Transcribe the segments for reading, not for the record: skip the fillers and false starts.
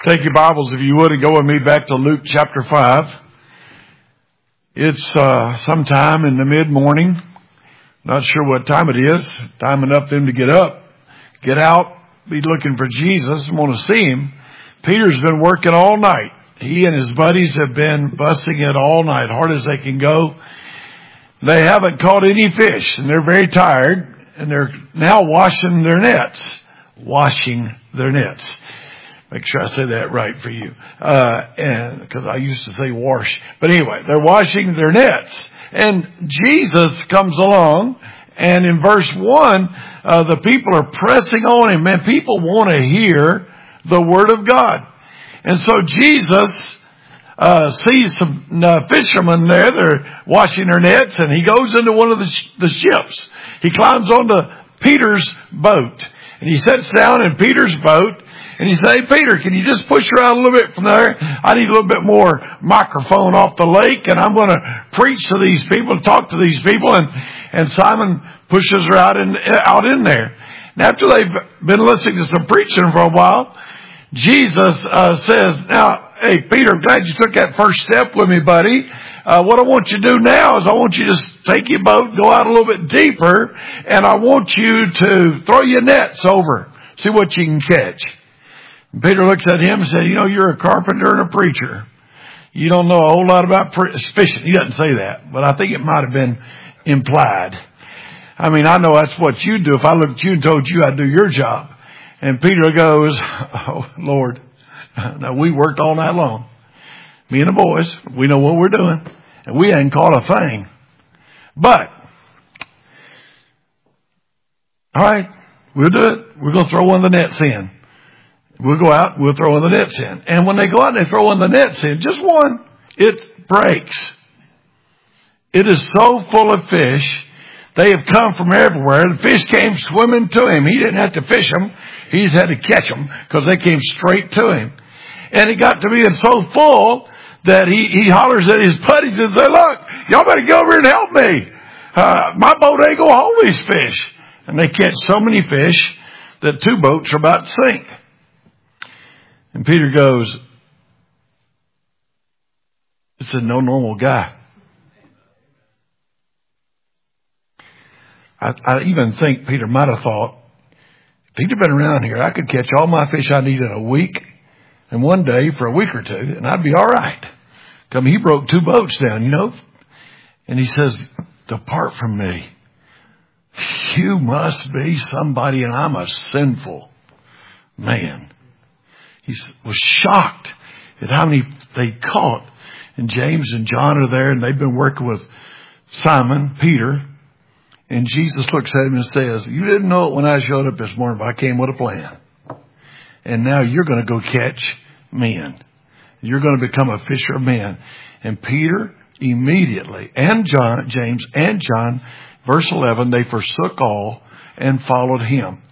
Take your Bibles, if you would, and go with me back to Luke chapter 5. It's sometime in the mid-morning. Not sure what time it is. Time enough for them to get up, get out, be looking for Jesus, and want to see him. Peter's been working all night. He and his buddies have been busting it all night, hard as they can go. They haven't caught any fish, and they're very tired, and they're now washing their nets. Make sure I say that right for you. And because I used to say wash. But anyway, they're washing their nets. And Jesus comes along, and in verse 1, the people are pressing on him. Man, people want to hear the Word of God. And so Jesus sees some fishermen there. They're washing their nets, and he goes into one of the ships. He climbs onto Peter's boat, and he sits down in Peter's boat. And he said, "Hey, Peter, can you just push her out a little bit from there? I need a little bit more microphone off the lake, and I'm going to preach to these people, talk to these people." And Simon pushes her out in there. And after they've been listening to some preaching for a while, Jesus says, "Now, hey, Peter, I'm glad you took that first step with me, buddy. What I want you to do now is I want you to just take your boat, go out a little bit deeper, and I want you to throw your nets over, see what you can catch." And Peter looks at him and said, "You know, you're a carpenter and a preacher. You don't know a whole lot about fishing." He doesn't say that, but I think it might have been implied. I mean, I know that's what you do. If I looked at you and told you I'd do your job. And Peter goes, "Oh, Lord, now we worked all night long. Me and the boys, we know what we're doing. And we hadn't caught a thing. But, all right, we'll do it. We're going to throw one of the nets in. We'll go out, we'll throw one of the nets in." And when they go out and they throw one of the nets in, just one, it breaks. It is so full of fish. They have come from everywhere. The fish came swimming to him. He didn't have to fish them. He just had to catch them because they came straight to him. And it got to be so full that he hollers at his buddies and says, "Look, y'all better go over and help me. My boat ain't going to hold these fish." And they catch so many fish that 2 boats are about to sink. And Peter goes, "This is no normal guy." I even think Peter might have thought, if he'd have been around here, I could catch all my fish I need in a week and one day for a week or 2, and I'd be all right. Come, he broke 2 boats down, you know. And he says, "Depart from me. You must be somebody, and I'm a sinful man." He was shocked at how many they caught. And James and John are there, and they've been working with Simon, Peter. And Jesus looks at him and says, "You didn't know it when I showed up this morning, but I came with a plan. And now you're going to go catch men. You're going to become a fisher of men." And Peter immediately, and James and John, verse 11, they forsook all and followed him.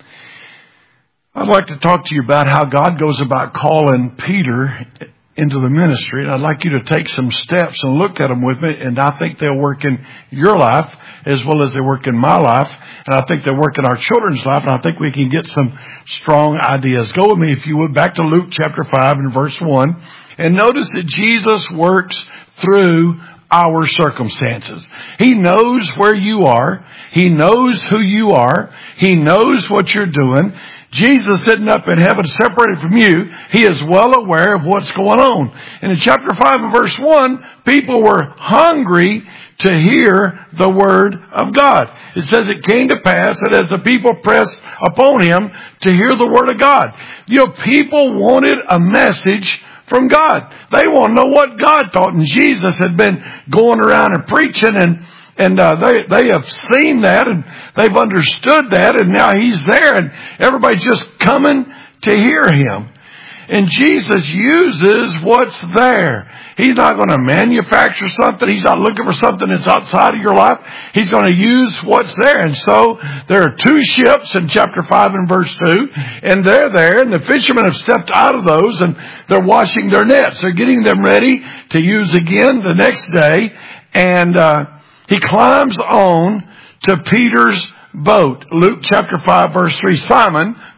I'd like to talk to you about how God goes about calling Peter into the ministry. And I'd like you to take some steps and look at them with me. And I think they'll work in your life as well as they work in my life. And I think they'll work in our children's life. And I think we can get some strong ideas. Go with me, if you would, back to Luke chapter 5 and verse 1. And notice that Jesus works through our circumstances. He knows where you are. He knows who you are. He knows what you're doing. Jesus sitting up in heaven separated from you, he is well aware of what's going on. And in chapter 5 and verse 1, people were hungry to hear the Word of God. It says it came to pass that as the people pressed upon him to hear the Word of God. You know, people wanted a message from God. They want to know what God thought. And Jesus had been going around and preaching, and they have seen that, and they've understood that, and now he's there, and everybody's just coming to hear him. And Jesus uses what's there. He's not going to manufacture something. He's not looking for something that's outside of your life. He's going to use what's there. And so there are 2 ships in chapter 5 and verse 2, and they're there, and the fishermen have stepped out of those, and they're washing their nets. They're getting them ready to use again the next day. And he climbs on to Peter's boat. Luke chapter 5 verse 3. Simon,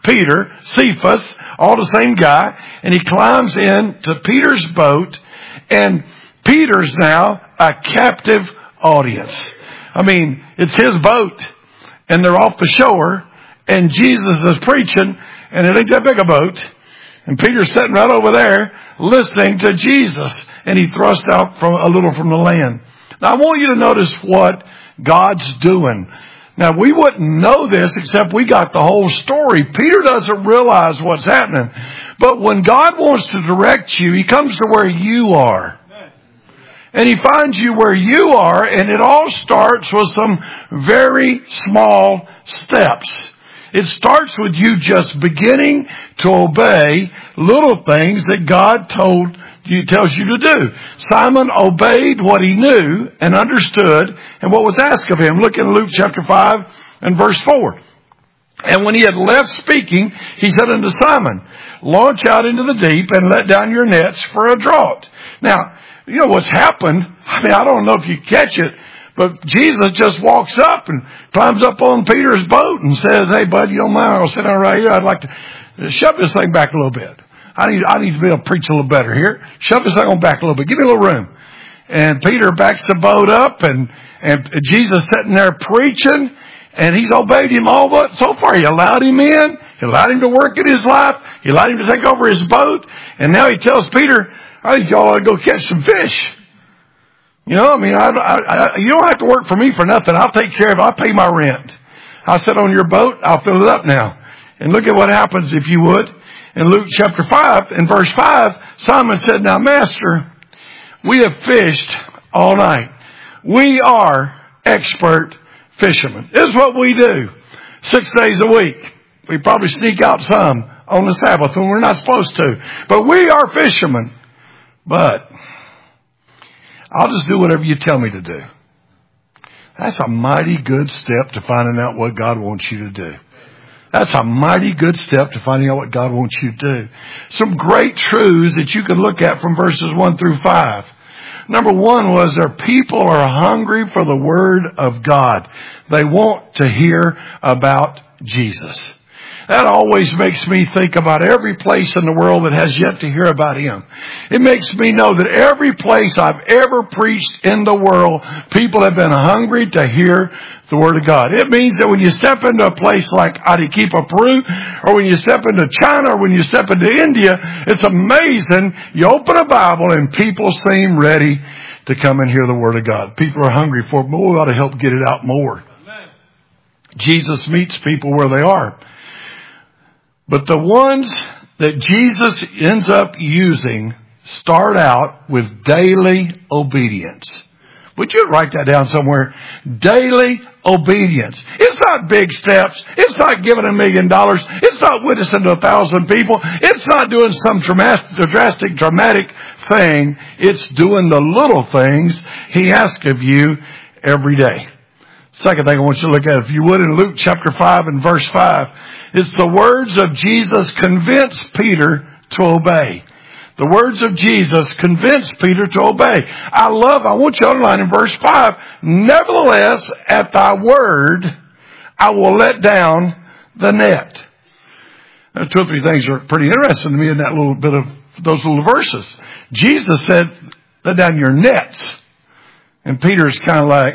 Peter, Cephas, all the same guy, and he climbs into Peter's boat, and Peter's now a captive audience. I mean, it's his boat, and they're off the shore, and Jesus is preaching, and it ain't that big a boat, and Peter's sitting right over there listening to Jesus, and he thrust out a little from the land. Now, I want you to notice what God's doing. Now, we wouldn't know this except we got the whole story. Peter doesn't realize what's happening. But when God wants to direct you, He comes to where you are. And He finds you where you are, and it all starts with some very small steps. It starts with you just beginning to obey little things that God tells you to do. Simon obeyed what he knew and understood and what was asked of him. Look in Luke chapter 5 and verse 4. And when he had left speaking, he said unto Simon, launch out into the deep and let down your nets for a draught. Now, you know what's happened? I mean, I don't know if you catch it, but Jesus just walks up and climbs up on Peter's boat and says, hey, bud, you don't mind? I'll sit down right here. I'd like to shove this thing back a little bit. I need to be able to preach a little better here. Shove this thing on back a little bit. Give me a little room. And Peter backs the boat up, and Jesus sitting there preaching, and he's obeyed him all but so far. He allowed him in. He allowed him to work in his life. He allowed him to take over his boat. And now he tells Peter, I think y'all ought to go catch some fish. You know, I mean, you don't have to work for me for nothing. I'll take care of it. I'll pay my rent. I'll sit on your boat. I'll fill it up now. And look at what happens, if you would. In Luke chapter 5, in verse 5, Simon said, now, Master, we have fished all night. We are expert fishermen. This is what we do 6 days a week. We probably sneak out some on the Sabbath when we're not supposed to. But we are fishermen. But I'll just do whatever you tell me to do. That's a mighty good step to finding out what God wants you to do. That's a mighty good step to finding out what God wants you to do. Some great truths that you can look at from verses 1 through 5. Number one was their people are hungry for the Word of God. They want to hear about Jesus. That always makes me think about every place in the world that has yet to hear about Him. It makes me know that every place I've ever preached in the world, people have been hungry to hear the Word of God. It means that when you step into a place like Arequipa, Peru, or when you step into China, or when you step into India, it's amazing. You open a Bible and people seem ready to come and hear the Word of God. People are hungry for it, but we ought to help get it out more. Jesus meets people where they are. But the ones that Jesus ends up using start out with daily obedience. Would you write that down somewhere? Daily obedience. It's not big steps. It's not giving $1 million. It's not witnessing to 1,000 people. It's not doing some dramatic thing. It's doing the little things He asks of you every day. Second thing I want you to look at, if you would, in Luke chapter 5 and verse 5, it's the words of Jesus convinced Peter to obey. The words of Jesus convinced Peter to obey. I want you to underline in verse 5, nevertheless, at thy word, I will let down the net. Now, 2 or 3 things are pretty interesting to me in that little bit of those little verses. Jesus said, let down your nets. And Peter's kind of like,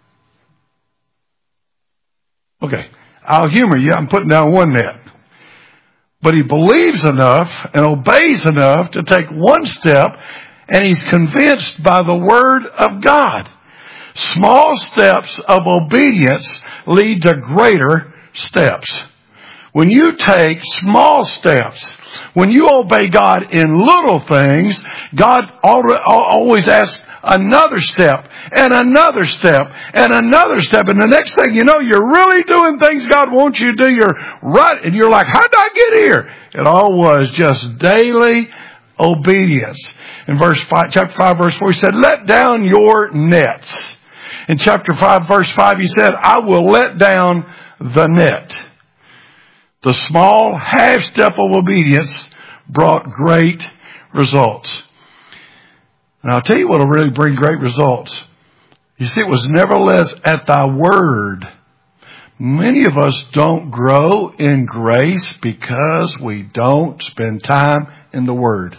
okay, I'll humor you. I'm putting down one net. But he believes enough and obeys enough to take one step, and he's convinced by the Word of God. Small steps of obedience lead to greater steps. When you take small steps, when you obey God in little things, God always asks another step and another step and another step. And the next thing you know, you're really doing things God wants you to do. You're right. And you're like, how did I get here? It all was just daily obedience. In chapter 5, verse 4, he said, let down your nets. In chapter 5, verse 5, he said, I will let down the net. The small half step of obedience brought great results. And I'll tell you what will really bring great results. You see, it was nevertheless at thy word. Many of us don't grow in grace because we don't spend time in the Word.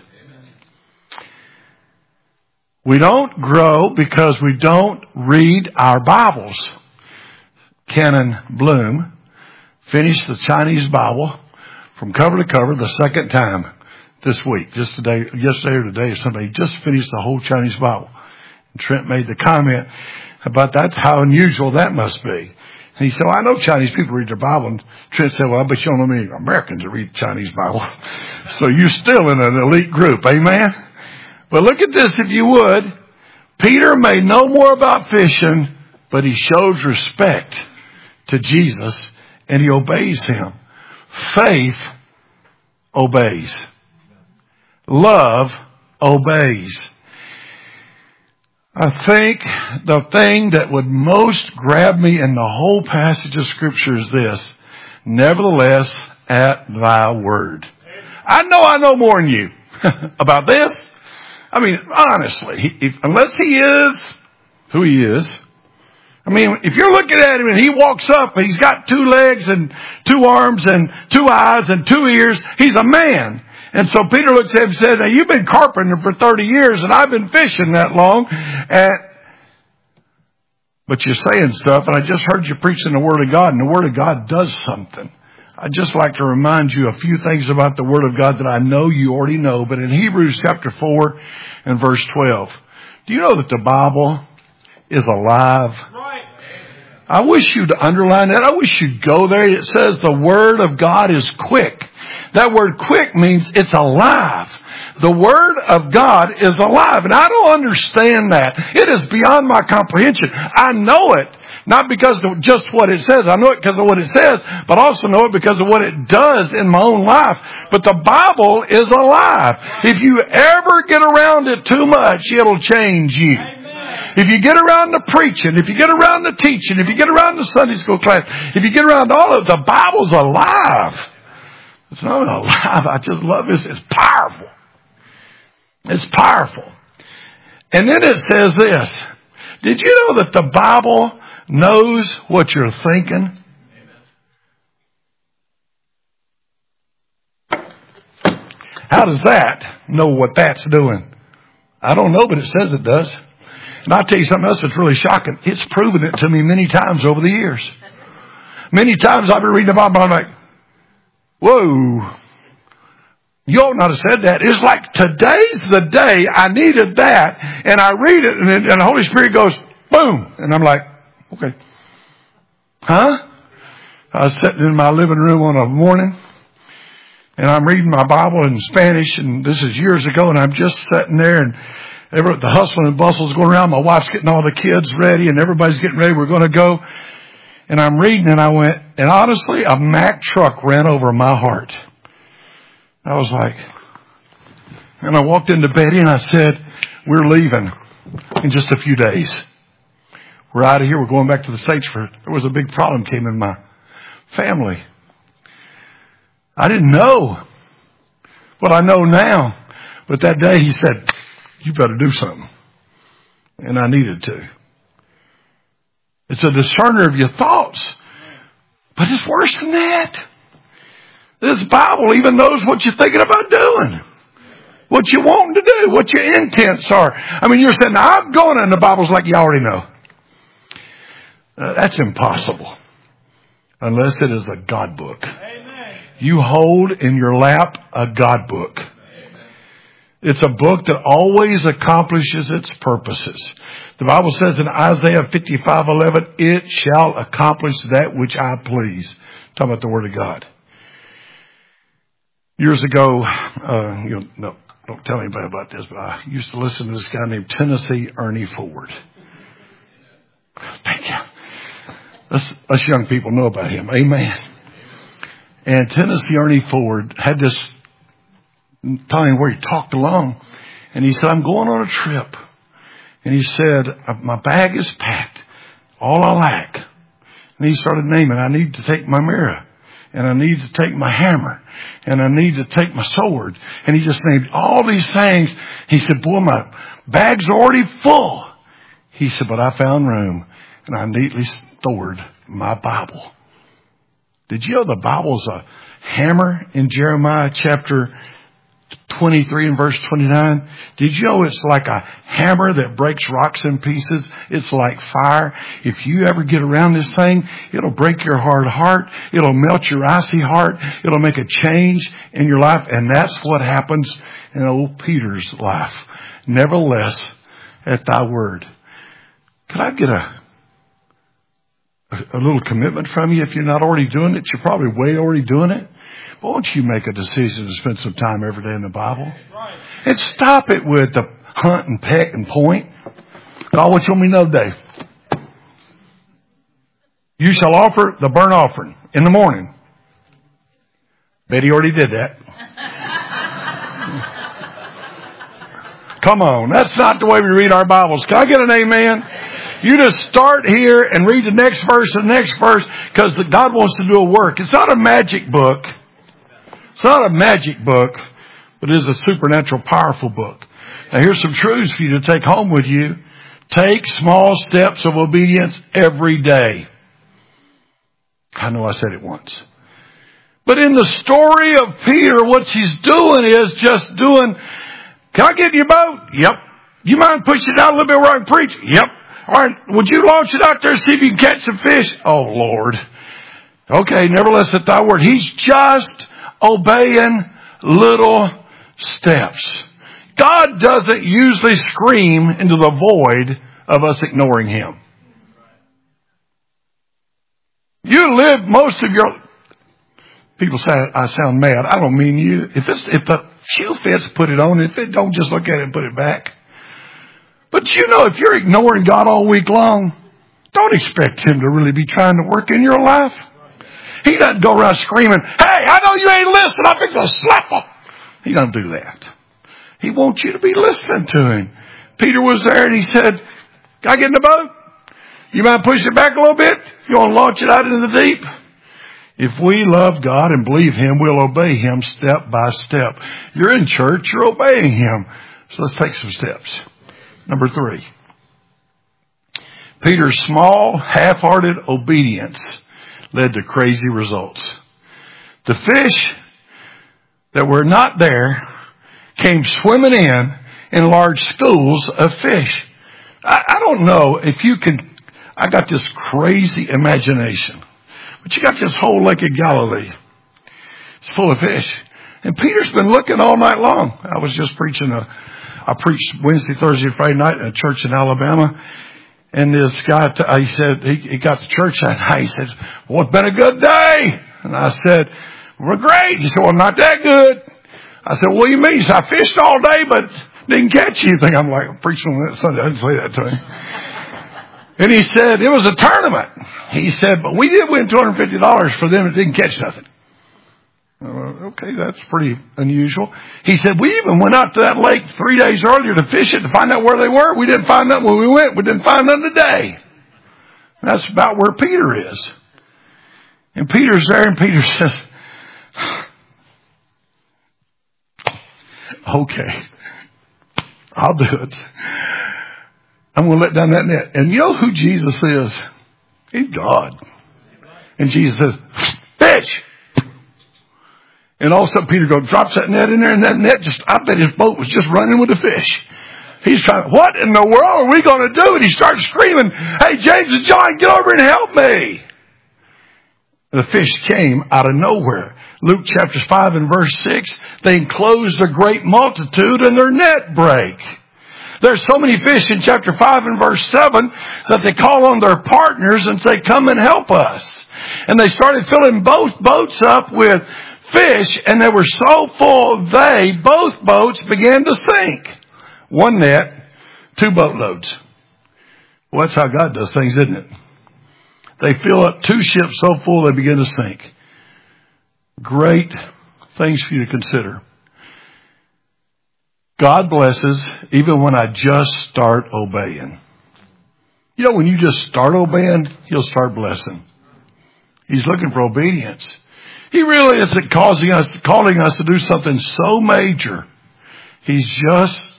We don't grow because we don't read our Bibles. Canon Bloom finished the Chinese Bible from cover to cover the second time this week. Yesterday or today or somebody just finished the whole Chinese Bible. And Trent made the comment about that's how unusual that must be. And he said, well, I know Chinese people read their Bible. And Trent said, well, I bet you don't know many Americans that read the Chinese Bible. So you're still in an elite group. Amen? But look at this if you would. Peter may know more about fishing, but he shows respect to Jesus and he obeys him. Faith obeys. Love obeys. I think the thing that would most grab me in the whole passage of Scripture is this. Nevertheless, at thy word. I know more than you about this. I mean, honestly, unless he is who he is. I mean, if you're looking at him and he walks up and he's got 2 legs and 2 arms and 2 eyes and 2 ears, he's a man. And so Peter looks at him and says, now you've been carpenter for 30 years and I've been fishing that long. But you're saying stuff, and I just heard you preaching the Word of God, and the Word of God does something. I'd just like to remind you a few things about the Word of God that I know you already know. But in Hebrews chapter 4 and verse 12, do you know that the Bible is alive? Right. I wish you'd underline that. I wish you'd go there. It says the Word of God is quick. That word quick means it's alive. The Word of God is alive. And I don't understand that. It is beyond my comprehension. I know it. Not because of just what it says. I know it because of what it says, but also know it because of what it does in my own life. But the Bible is alive. If you ever get around it too much, it'll change you. If you get around the preaching, if you get around the teaching, if you get around the Sunday school class, if you get around all of it, the Bible's alive. It's not alive. I just love this. It's powerful. It's powerful. And then it says this. Did you know that the Bible knows what you're thinking? How does that know what that's doing? I don't know, but it says it does. And I'll tell you something else that's really shocking. It's proven it to me many times over the years. Many times I've been reading the Bible and I'm like, whoa, you ought not have said that. It's like today's the day I needed that. And I read it and the Holy Spirit goes, boom. And I'm like, okay. Huh? I was sitting in my living room on a morning and I'm reading my Bible in Spanish, and this is years ago, and I'm just sitting there and the hustle and bustle is going around. My wife's getting all the kids ready and everybody's getting ready. We're going to go. And I'm reading and I went, and honestly, a Mack truck ran over my heart. I was like, and I walked into Betty and I said, we're leaving in just a few days. We're out of here. We're going back to the States. There was a big problem came in my family. I didn't know what I know now. But that day he said, you better do something. And I needed to. It's a discerner of your thoughts. But it's worse than that. This Bible even knows what you're thinking about doing. What you want to do. What your intents are. I mean, you're saying, now I'm going, and the Bible's like you already know. That's impossible. Unless it is a God book. Amen. You hold in your lap a God book. It's a book that always accomplishes its purposes. The Bible says in Isaiah 55:11, it shall accomplish that which I please. Talking about the Word of God. Years ago, don't tell anybody about this, but I used to listen to this guy named Tennessee Ernie Ford. Thank you. Us young people know about him. Amen. And Tennessee Ernie Ford had this time where he talked along, and he said, I'm going on a trip. And he said, my bag is packed. All I lack. And he started naming, I need to take my mirror. And I need to take my hammer. And I need to take my sword. And he just named all these things. He said, boy, my bag's already full. He said, but I found room. And I neatly stored my Bible. Did you know the Bible's a hammer in Jeremiah chapter 23 and verse 29? Did you know it's like a hammer that breaks rocks in pieces? It's like fire. If you ever get around this thing, it'll break your hard heart. It'll melt your icy heart. It'll make a change in your life. And that's what happens in old Peter's life. Nevertheless, at thy word. Could I get a little commitment from you? If you're not already doing it, you're probably way already doing it. But won't you make a decision to spend some time every day in the Bible? And stop it with the hunt and peck and point. God, what you want me to know today? You shall offer the burnt offering in the morning. Betty already did that. Come on. That's not the way we read our Bibles. Can I get an amen? You just start here and read the next verse and the next verse because God wants to do a work. It's not a magic book. It's not a magic book, but it is a supernatural, powerful book. Now here's some truths for you to take home with you. Take small steps of obedience every day. I know I said it once. But in the story of Peter, what he's doing is just doing, can I get in your boat? Yep. You mind pushing it out a little bit where I can preach? Yep. All right, would you launch it out there and see if you can catch some fish? Oh, Lord. Okay, nevertheless at thy word. He's just obeying little steps. God doesn't usually scream into the void of us ignoring Him. You live most of your... People say I sound mad. I don't mean you. If the shoe fits, put it on. If it don't, just look at it and put it back. But you know, if you're ignoring God all week long, don't expect Him to really be trying to work in your life. He doesn't go around screaming, hey, I know you ain't listening. I'm going to slap you. He doesn't do that. He wants you to be listening to Him. Peter was there and he said, can I get in the boat? You mind pushing it back a little bit? You want to launch it out into the deep? If we love God and believe Him, we'll obey Him step by step. You're in church, you're obeying Him. So let's take some steps. Number 3. Peter's small, half-hearted obedience led to crazy results. The fish that were not there came swimming in large schools of fish. I don't know if you can, I got this crazy imagination, but you got this whole Lake of Galilee. It's full of fish. And Peter's been looking all night long. I was just preaching I preached Wednesday, Thursday, and Friday night in a church in Alabama. And this guy, he said, he got to church that night. He said, well, it's been a good day. And I said, we're great. He said, well, not that good. I said, what do you mean? He said, I fished all day, but didn't catch anything. I'm like, I'm preaching on that Sunday. I didn't say that to him. And he said, it was a tournament. He said, but we did win $250 for them and didn't catch nothing. Okay, that's pretty unusual. He said, we even went out to that lake 3 days earlier to fish it to find out where they were. We didn't find nothing when we went. We didn't find nothing today. That's about where Peter is. And Peter's there and Peter says, okay, I'll do it. I'm going to let down that net. And you know who Jesus is? He's God. And Jesus says, fish. And all of a sudden Peter drops that net in there, and that net I bet his boat was just running with the fish. He's trying, what in the world are we going to do? And he starts screaming, hey, James and John, get over and help me. The fish came out of nowhere. Luke chapter 5 and verse 6, they enclosed a great multitude and their net break. There's so many fish in chapter 5 and verse 7 that they call on their partners and say, come and help us. And they started filling both boats up with fish, and they were so full, both boats began to sink. One net, 2 boatloads. Well, that's how God does things, isn't it? They fill up 2 ships so full they begin to sink. Great things for you to consider. God blesses even when I just start obeying. You know, when you just start obeying, He'll start blessing. He's looking for obedience. He really isn't calling us to do something so major. He just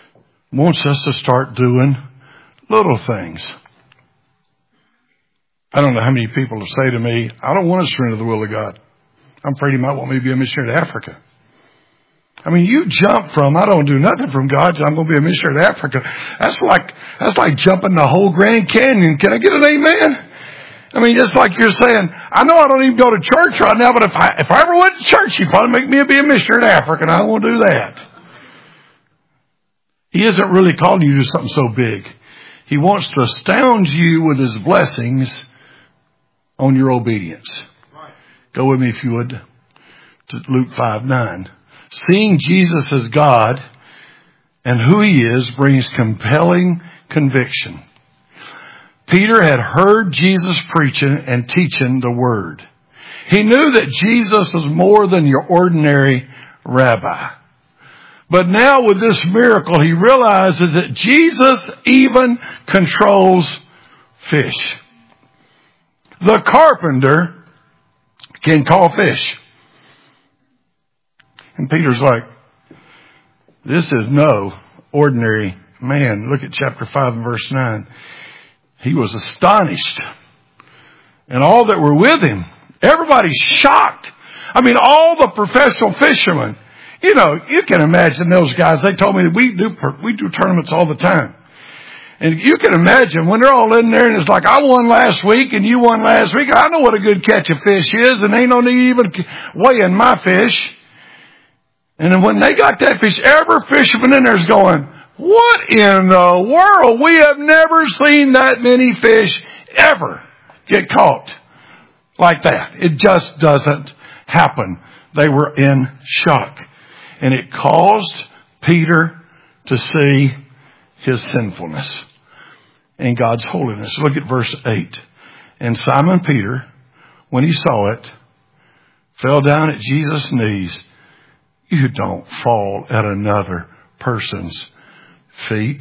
wants us to start doing little things. I don't know how many people will say to me, I don't want to surrender the will of God. I'm afraid He might want me to be a missionary to Africa. I mean, you jump from, I don't do nothing from God, so I'm going to be a missionary to Africa. That's like jumping the whole Grand Canyon. Can I get an amen? I mean, it's like you're saying, I know I don't even go to church right now, but if I ever went to church, He'd probably make me be a missionary to Africa, and I don't want to do that. He isn't really calling you to do something so big. He wants to astound you with His blessings on your obedience. Go with me, if you would, to Luke 5:9. Seeing Jesus as God and who He is brings compelling conviction. Peter had heard Jesus preaching and teaching the Word. He knew that Jesus was more than your ordinary rabbi. But now with this miracle, he realizes that Jesus even controls fish. The carpenter can call fish. And Peter's like, this is no ordinary man. Look at chapter 5 and verse 9. He was astonished. And all that were with him, everybody's shocked. I mean, all the professional fishermen. You know, you can imagine those guys. They told me that we do tournaments all the time. And you can imagine when they're all in there and it's like, I won last week and you won last week. I know what a good catch of fish is, and ain't no need even weighing my fish. And then when they got that fish, every fisherman in there's going, what in the world? We have never seen that many fish ever get caught like that. It just doesn't happen. They were in shock. And it caused Peter to see his sinfulness and God's holiness. Look at verse 8. And Simon Peter, when he saw it, fell down at Jesus' knees. You don't fall at another person's feet.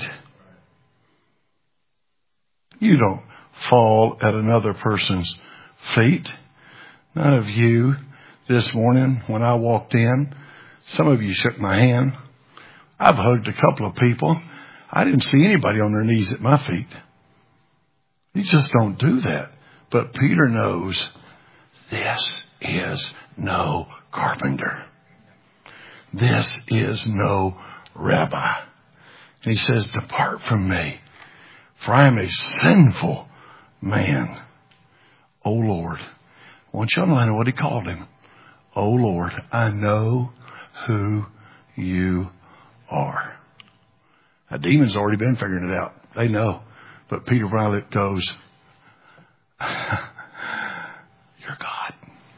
You don't fall at another person's feet. None of you this morning when I walked in, some of you shook my hand. I've hugged a couple of people. I didn't see anybody on their knees at my feet. You just don't do that. But Peter knows this is no carpenter. This is no rabbi. And he says, depart from me, for I am a sinful man. O Lord. I want you to underline what he called him. O Lord, I know who you are. Now, demons already been figuring it out. They know. But Peter Violet goes, you're God.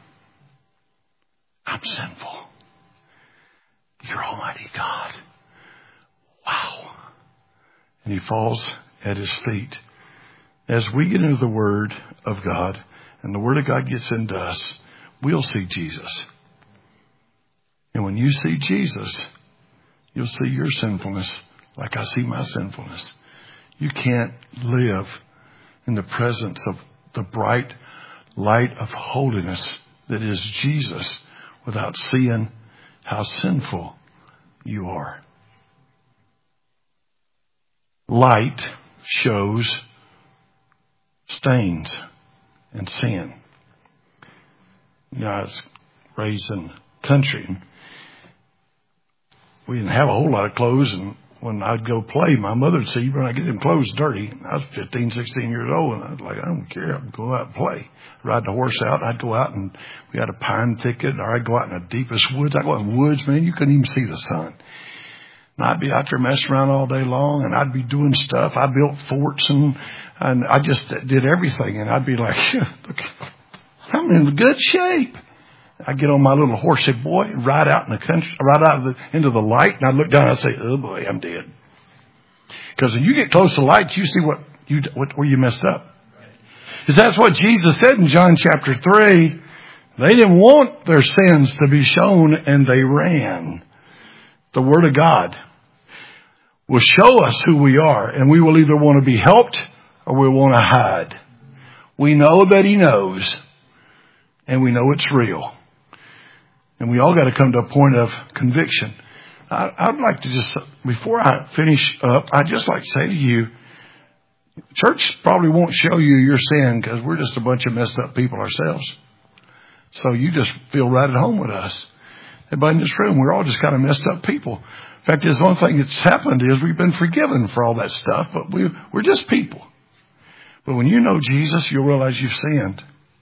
I'm sinful. You're Almighty God. Wow. And he falls at his feet. As we get into the Word of God, and the Word of God gets into us, we'll see Jesus. And when you see Jesus, you'll see your sinfulness like I see my sinfulness. You can't live in the presence of the bright light of holiness that is Jesus without seeing how sinful you are. Light shows stains and sin. You know, I was raised in the country. We didn't have a whole lot of clothes, and when I'd go play, my mother would say, when I get them clothes dirty. I was 15, 16 years old, and I was like, I don't care. I'd go out and play. Ride the horse out. I'd go out, and we had a pine thicket, or I'd go out in the deepest woods. I'd go out in the woods, man. You couldn't even see the sun. And I'd be out there messing around all day long, and I'd be doing stuff. I built forts, and I just did everything. And I'd be like, look, I'm in good shape. I'd get on my little horse, say, boy, ride out in the country, ride out into the light, and I'd look down and I'd say, oh boy, I'm dead. Because when you get close to light, you see where you messed up. Because that's what Jesus said in John chapter 3. They didn't want their sins to be shown, and they ran. The Word of God will show us who we are, and we will either want to be helped or we want to hide. We know that He knows, and we know it's real. And we all got to come to a point of conviction. I'd like to just, before I finish up, I'd just like to say to you, Church probably won't show you your sin because we're just a bunch of messed up people ourselves. So you just feel right at home with us. Everybody in this room, we're all just kind of messed up people. In fact, the only thing that's happened is we've been forgiven for all that stuff, but we're just people. But when you know Jesus, you'll realize you've sinned.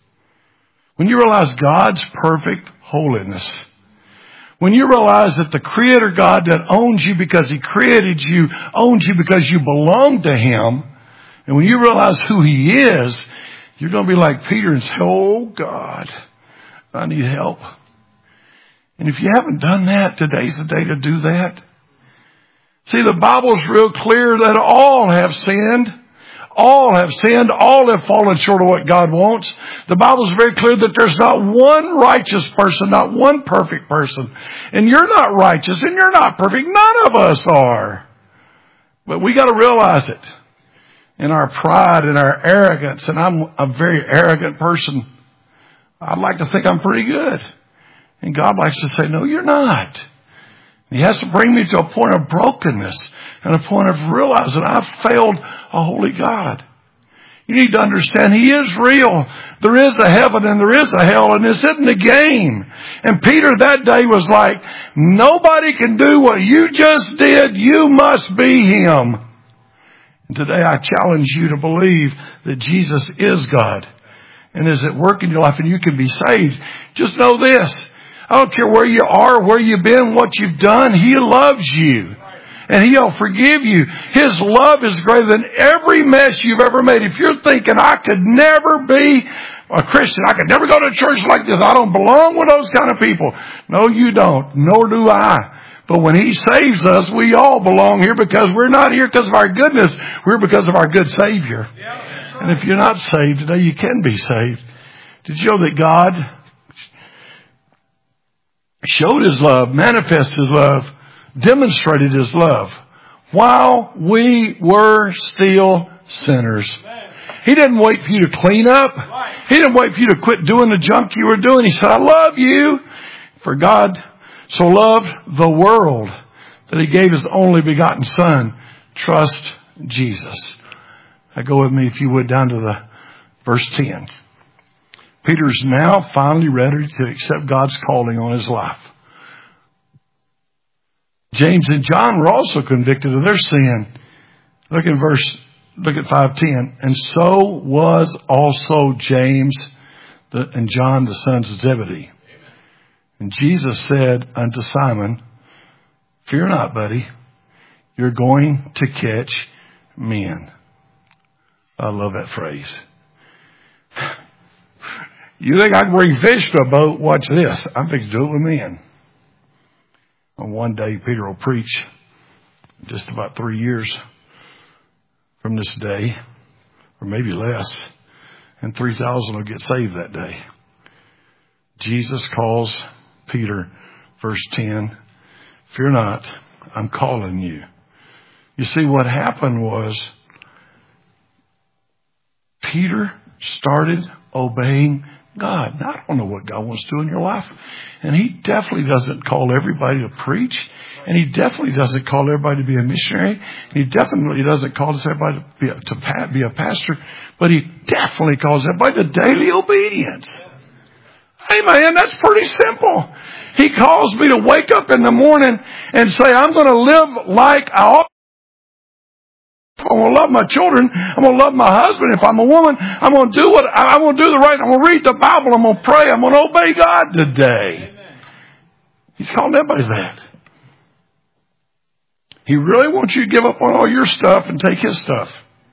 When you realize God's perfect holiness, when you realize that the Creator God that owns you because He created you, owns you because you belong to Him, and when you realize who He is, you're going to be like Peter and say, oh God, I need help. And if you haven't done that, today's the day to do that. See, the Bible's real clear that all have sinned. All have sinned. All have fallen short of what God wants. The Bible's very clear that there's not one righteous person, not one perfect person. And you're not righteous and you're not perfect. None of us are. But we got to realize it. In our pride and our arrogance, and I'm a very arrogant person. I'd like to think I'm pretty good. And God likes to say, no, you're not. He has to bring me to a point of brokenness and a point of realizing I've failed a holy God. You need to understand He is real. There is a heaven and there is a hell, and this isn't a game. And Peter that day was like, nobody can do what you just did. You must be Him. And today I challenge you to believe that Jesus is God and is at work in your life and you can be saved. Just know this. I don't care where you are, where you've been, what you've done. He loves you. And He'll forgive you. His love is greater than every mess you've ever made. If you're thinking, I could never be a Christian, I could never go to a church like this, I don't belong with those kind of people. No, you don't. Nor do I. But when He saves us, we all belong here because we're not here because of our goodness. We're because of our good Savior. And if you're not saved today, you can be saved. Did you know that God showed His love, manifested His love, demonstrated His love while we were still sinners? He didn't wait for you to clean up. He didn't wait for you to quit doing the junk you were doing. He said, I love you. For God so loved the world that He gave His only begotten Son. Trust Jesus. Now go with me, if you would, down to the verse 10. Peter's now finally ready to accept God's calling on his life. James and John were also convicted of their sin. Look at 5:10. And so was also James and John, the sons of Zebedee. And Jesus said unto Simon, fear not, buddy. You're going to catch men. I love that phrase. You think I can bring fish to a boat? Watch this. I'm fixing to do it with men. And one day Peter will preach, just about 3 years from this day, or maybe less, and 3,000 will get saved that day. Jesus calls Peter, verse 10, fear not, I'm calling you. You see, what happened was Peter started obeying God. Now, I don't know what God wants to do in your life. And He definitely doesn't call everybody to preach. And He definitely doesn't call everybody to be a missionary. And He definitely doesn't call everybody to be a pastor. But He definitely calls everybody to daily obedience. Hey man, that's pretty simple. He calls me to wake up in the morning and say, I'm going to live like I ought. I'm going to love my children. I'm going to love my husband. If I'm a woman, I'm going to do the right. I'm going to read the Bible. I'm going to pray. I'm going to obey God today. Amen. He's calling everybody that. He really wants you to give up on all your stuff and take His stuff.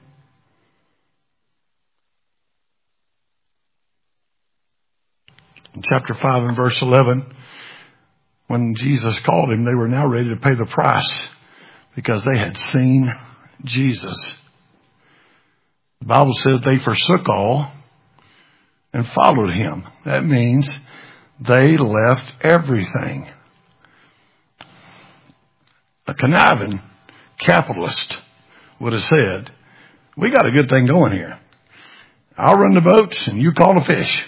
In chapter 5 and verse 11, when Jesus called him, they were now ready to pay the price because they had seen Jesus. The Bible says they forsook all and followed Him. That means they left everything. A conniving capitalist would have said, we got a good thing going here. I'll run the boats and you call the fish.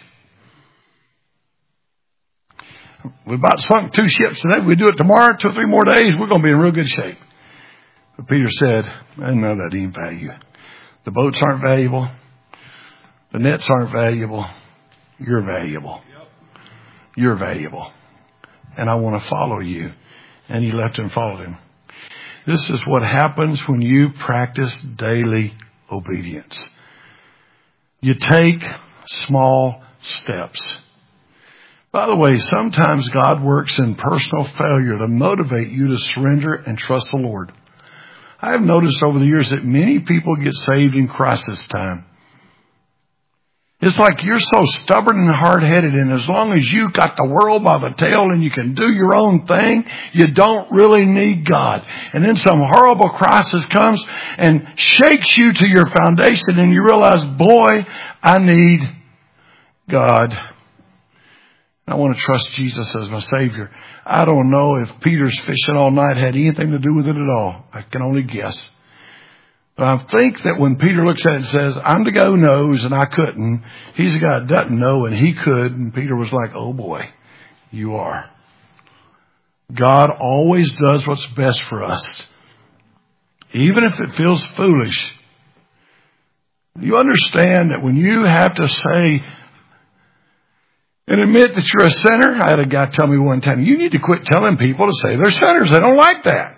We about sunk 2 ships today. We do it tomorrow, 2 or 3 more days. We're going to be in real good shape. But Peter said, no, that ain't value. The boats aren't valuable. The nets aren't valuable. You're valuable. You're valuable. And I want to follow you. And he left and followed him. This is what happens when you practice daily obedience. You take small steps. By the way, sometimes God works in personal failure to motivate you to surrender and trust the Lord. I have noticed over the years that many people get saved in crisis time. It's like you're so stubborn and hard-headed, and as long as you got the world by the tail and you can do your own thing, you don't really need God. And then some horrible crisis comes and shakes you to your foundation, and you realize, boy, I need God. I want to trust Jesus as my Savior. I don't know if Peter's fishing all night had anything to do with it at all. I can only guess. But I think that when Peter looks at it and says, I'm the guy who knows and I couldn't, he's the guy that doesn't know and he could. And Peter was like, oh boy, you are. God always does what's best for us. Even if it feels foolish. You understand that when you have to say and admit that you're a sinner. I had a guy tell me one time, you need to quit telling people to say they're sinners. They don't like that.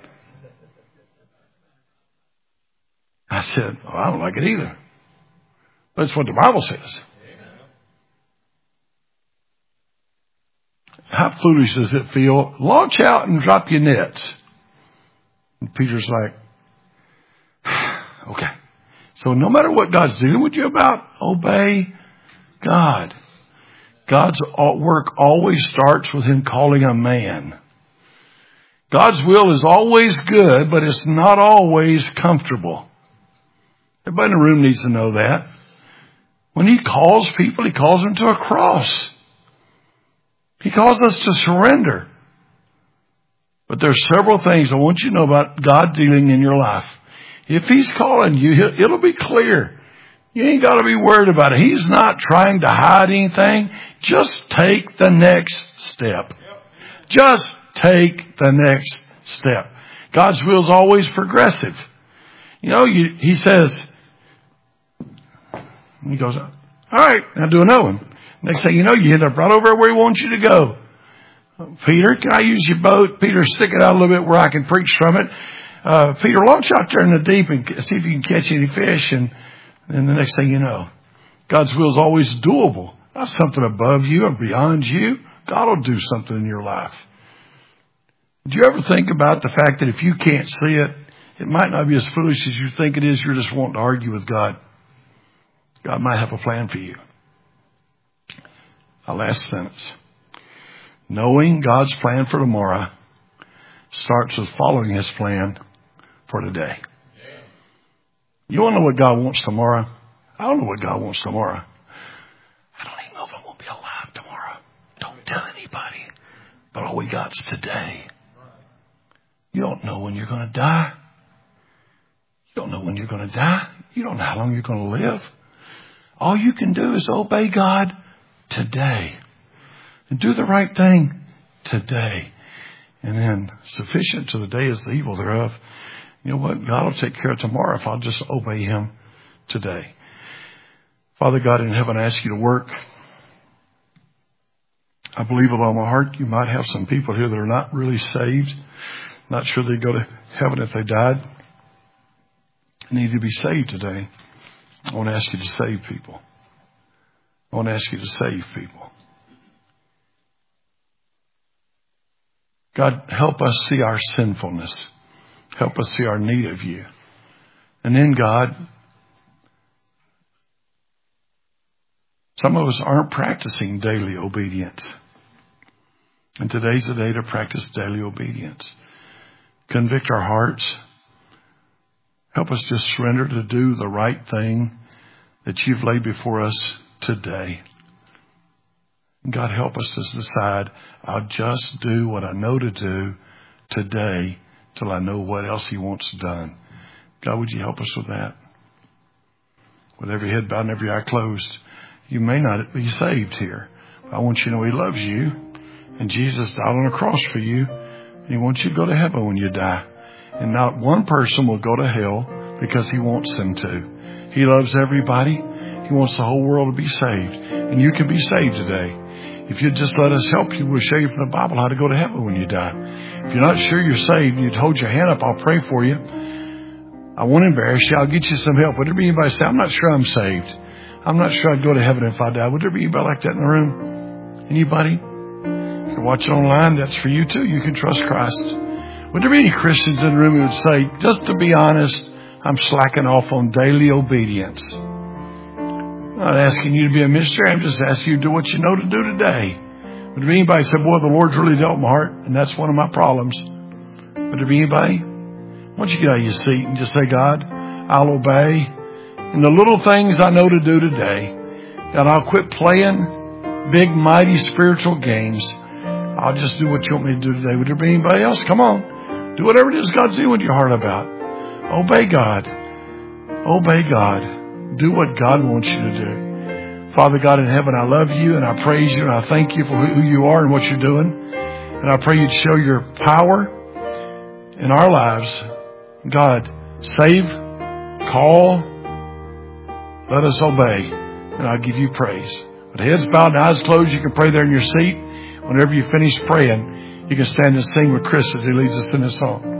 I said, well, I don't like it either. But it's what the Bible says. How foolish does it feel? Launch out and drop your nets. And Peter's like, okay. So no matter what God's dealing with you about, obey God. God's work always starts with him calling a man. God's will is always good, but it's not always comfortable. Everybody in the room needs to know that. When he calls people, he calls them to a cross. He calls us to surrender. But there's several things I want you to know about God dealing in your life. If he's calling you, it'll be clear. You ain't got to be worried about it. He's not trying to hide anything. Just take the next step. Just take the next step. God's will is always progressive. You know, he says, he goes, all right, now do another one. Next thing you know, you end up right over where he wants you to go. Peter, can I use your boat? Peter, stick it out a little bit where I can preach from it. Peter, launch out there in the deep and see if you can catch any fish. And the next thing you know, God's will is always doable. Not something above you or beyond you. God will do something in your life. Do you ever think about the fact that if you can't see it, it might not be as foolish as you think it is. You're just wanting to argue with God. God might have a plan for you. Our last sentence. Knowing God's plan for tomorrow starts with following his plan for today. You want to know what God wants tomorrow? I don't know what God wants tomorrow. I don't even know if I'm going to be alive tomorrow. Don't tell anybody. But all we got's today. You don't know when you're going to die. You don't know when you're going to die. You don't know how long you're going to live. All you can do is obey God today. And do the right thing today. And then sufficient to the day is the evil thereof. You know what? God will take care of tomorrow if I'll just obey him today. Father God in heaven, I ask you to work. I believe with all my heart you might have some people here that are not really saved. Not sure they'd go to heaven if they died. Need to be saved today. I want to ask you to save people. I want to ask you to save people. God, help us see our sinfulness. Help us see our need of you. And then, God, some of us aren't practicing daily obedience. And today's the day to practice daily obedience. Convict our hearts. Help us just surrender to do the right thing that you've laid before us today. God, help us to decide, I'll just do what I know to do today till I know what else he wants done. God, would you help us with that? With every head bowed and every eye closed, you may not be saved here. I want you to know he loves you. And Jesus died on a cross for you. And he wants you to go to heaven when you die. And not one person will go to hell because he wants them to. He loves everybody. He wants the whole world to be saved. And you can be saved today. If you'd just let us help you, we'll show you from the Bible how to go to heaven when you die. If you're not sure you're saved, you'd hold your hand up. I'll pray for you. I won't embarrass you. I'll get you some help. Would there be anybody say, I'm not sure I'm saved? I'm not sure I'd go to heaven if I die. Would there be anybody like that in the room? Anybody? If you're watching online, that's for you too. You can trust Christ. Would there be any Christians in the room who would say, just to be honest, I'm slacking off on daily obedience? I'm not asking you to be a missionary. I'm just asking you to do what you know to do today. Would there be anybody who said, boy, the Lord's really dealt my heart, and that's one of my problems? Would there be anybody? Why don't you get out of your seat and just say, God, I'll obey. And the little things I know to do today, God, I'll quit playing big, mighty spiritual games. I'll just do what you want me to do today. Would there be anybody else? Come on. Do whatever it is God's doing with your heart about. Obey God. Obey God. Do what God wants you to do. Father God in heaven, I love you and I praise you and I thank you for who you are and what you're doing. And I pray you'd show your power in our lives. God, save, call, let us obey, and I'll give you praise. With heads bowed and eyes closed, you can pray there in your seat. Whenever you finish praying, you can stand and sing with Chris as he leads us in this song.